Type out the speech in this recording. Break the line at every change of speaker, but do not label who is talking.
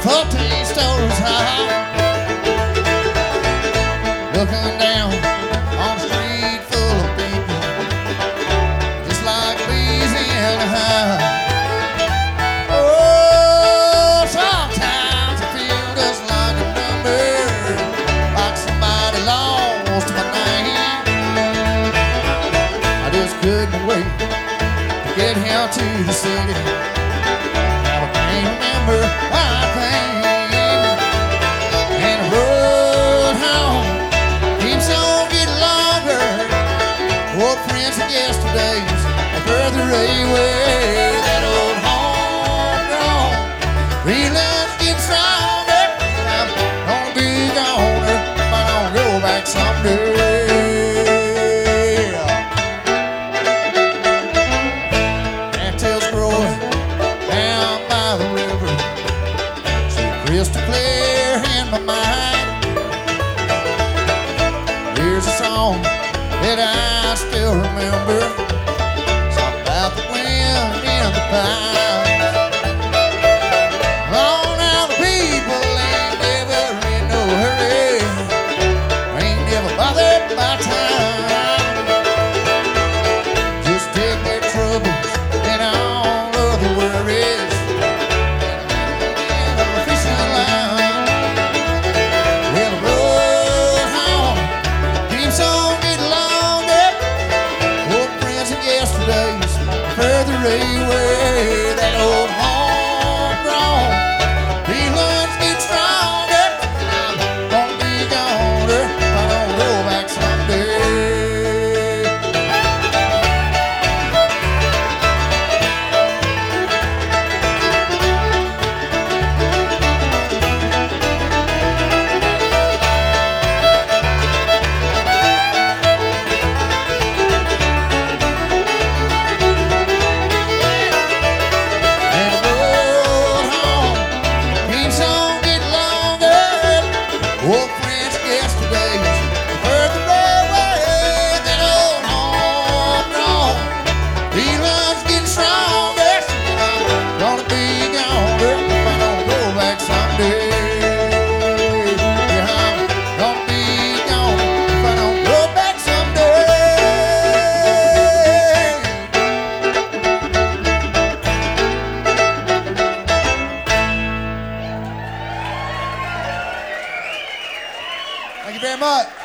14 stories high, looking down on a street full of people, just like Louisiana High. Oh, sometimes I feel just like a number, like somebody lost my name. I just couldn't wait to get here to the city. Now I can't remember why I came, and the road home keeps on getting longer. Old friends of yesterdays are further away. That old homegrown feelings get stronger. I'm gonna be goner if I don't go back someday. Cattails growing down by the river, so crystal clear in my mind. Here's a song that I still remember, song about the wind in the pines. Oh, now the people ain't never in no hurry, ain't never bothered by time. Just take their troubles and all of the worries and a fishing line. Well, the road home keeps on getting longer. Old friends of yesterdays further away. That old homegrown feelings get stronger. I'm gonna be goner if I don't go back someday. And the road home keeps on getting longer. Old friends of yesterdays further away. That old homegrown feelings getting stronger. I'm gonna be goner if I don't go back someday. Yeah, I'm gonna be goner if I don't go back someday. Thank you very much.